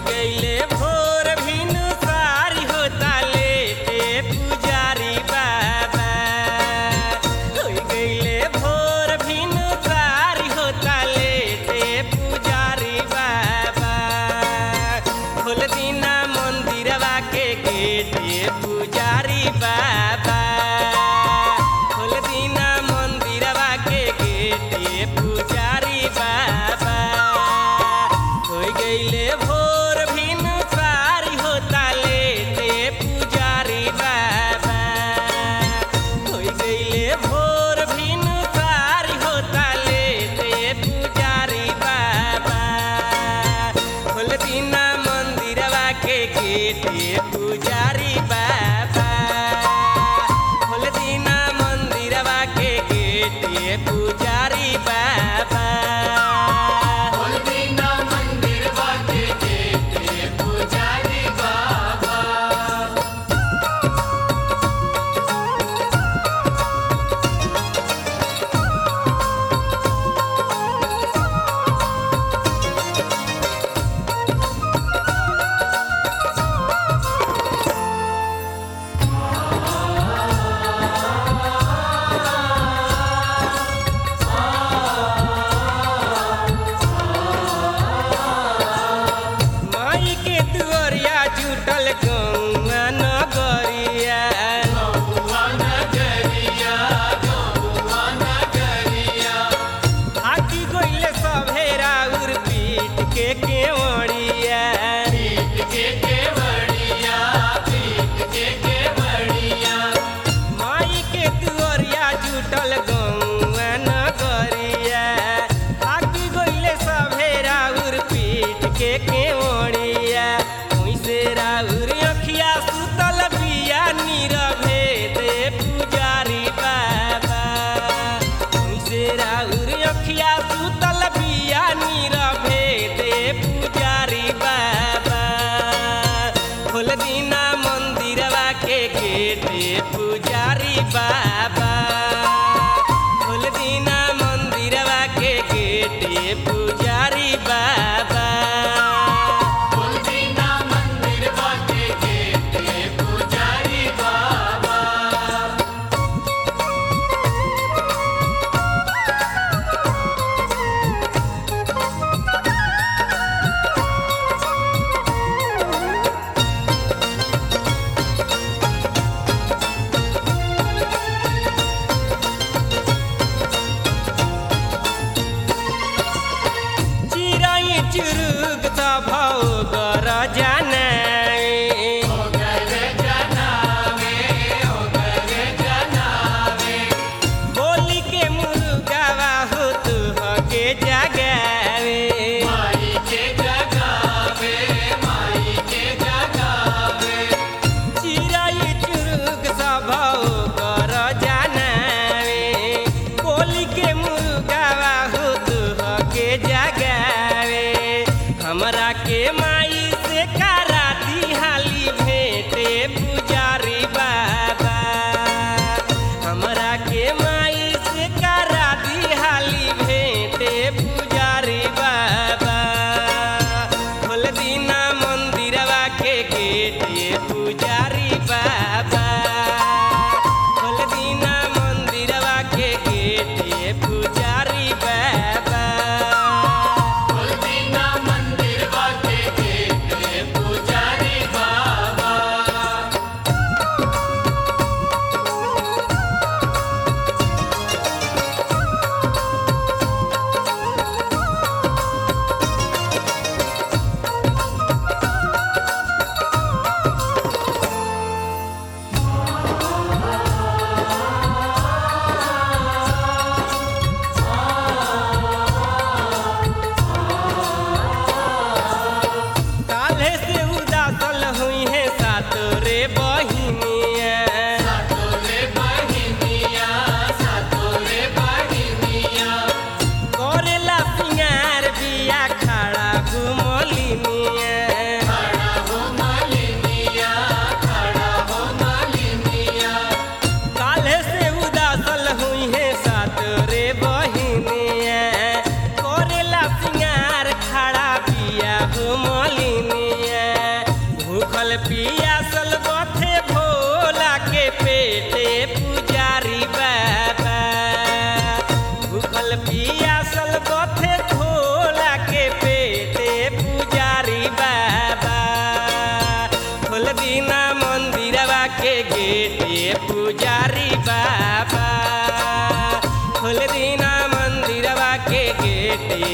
गईले भोर भिनु सारी होता लेटे पुजारी बाबा। हो गईले भोर भिनु सारी होता लेटे पुजारी बाबा। खोल दीना मंदिरवा के गेट ये पुजारी बाबा। खोल दीना मंदिरवा के गेट ये पुजारी बाबा। हो गईले भोर भिनु सारी होता लेटे पुजारी बाबा। हो गईले भोर भिनु सारी होता लेटे पुजारी बाबा। खोल दीना मंदिरवा के गेट ये पुजारी बाबा। खोल दीना मंदिरवा के गेट ये पुजारी बाबा। खोल दीना मंदिरवा के गेट ये पुजारी बाबा। माई के दुआरिया जुटल गौआ नगरिया। गौआ नगरिया, गौआ नगरिया। हाथी गइले सभे राउर पीट के केवड़िया। पीट के केवड़िया, पीट के केवड़िया। माई के दुआरिया जुटल गौआ नगरिया। हाथी गइले सभे राउर पीट के केवड़िया। ओइसे राउर अखिया सुतल बिया नीरवे दे पुजारी बाबा। ओइसे राउर अखिया सुतल बिया नीरवे दे पुजारी बाबा। खोल दीना मंदिरवा के गेट ये पुजारी बाबा। खोल दीना मंदिरवा के गेट ये पुजारी बाबा। खोल दीना मंदिरवा के गेट ये पुजारी बाबा। चिराई चुरुग त भौ गर जानाए। ओ गरे जनावे, ओ गरे जनावे। बोली के मुर्गावा हो तू हके जगावे। माई के जगावे, माई के जगावे। चिराई चुरुग त भौ गर जानाए। बोली के मुर्गावा हो तू हके जगावे। हमरा के माई से करा दिहाली भेंटे पुजारी बाबा। हमरा के माई से करा दिहाली भेंटे पुजारी बाबा। खोल दीना मंदिरवा के गेट ये पुजारी बाबा। खोल दीना मंदिरवा के गेट ये पुजारी बाबा। खोल दीना मंदिरवा के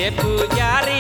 पुजारी